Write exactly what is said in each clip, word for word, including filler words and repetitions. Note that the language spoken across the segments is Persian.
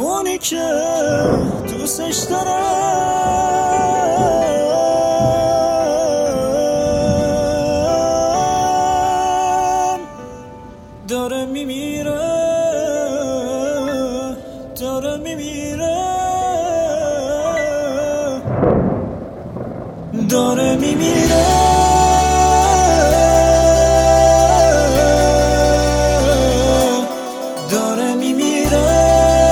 اونی که دوستش دارم داره میمیره داره میمیره داره میمیره داره میمیره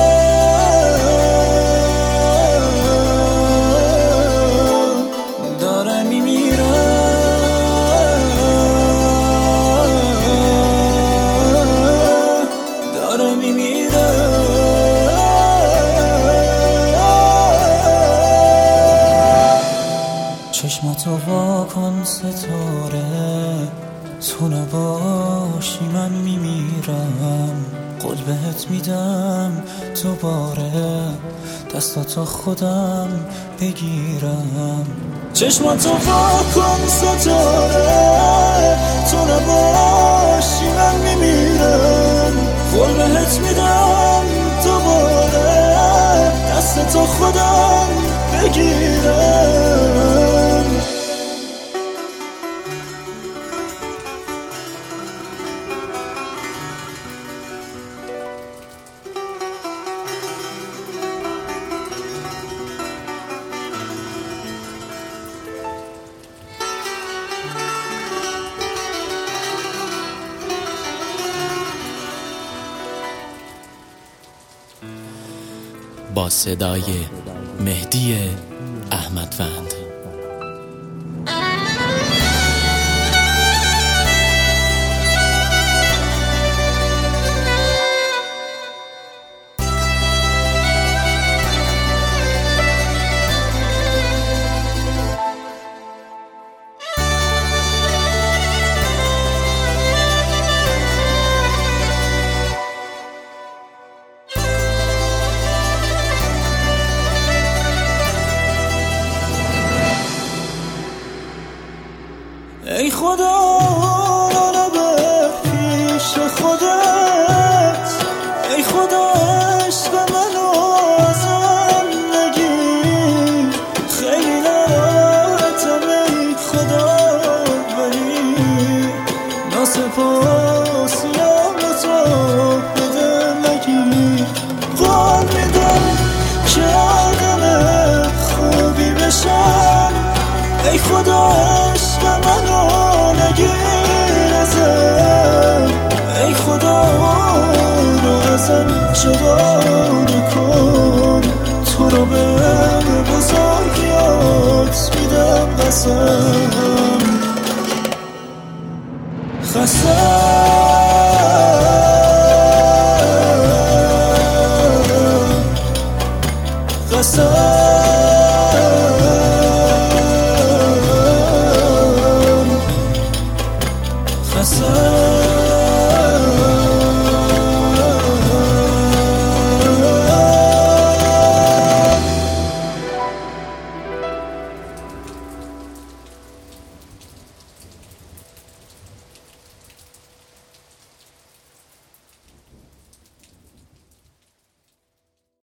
داره میمیره داره میمیره چشماتو وا کن ستاره، تو نباشی من میمیرم. قول بهت میدم دوباره دستاتو خودم بگیرم. چشماتو وا کن ستاره، تو نباشی من میمیرم. قول بهت میدم دوباره دستاتو خودم بگیرم. با صدای مهدی احمدوند. ای خدا منو ببر پیش خودت، ای خدا عشق منو ازم نگیر. خیلی ناراحتم ای خدا، ولی ناسپاسیام تو بده نگیر. قول میدم که آدم خوبی بشم، ای خدا عشق منو نگیر ازم. ای خدا رو ازم جدا نکن، تو رو به بزرگیات میدم قسم. قسم قسم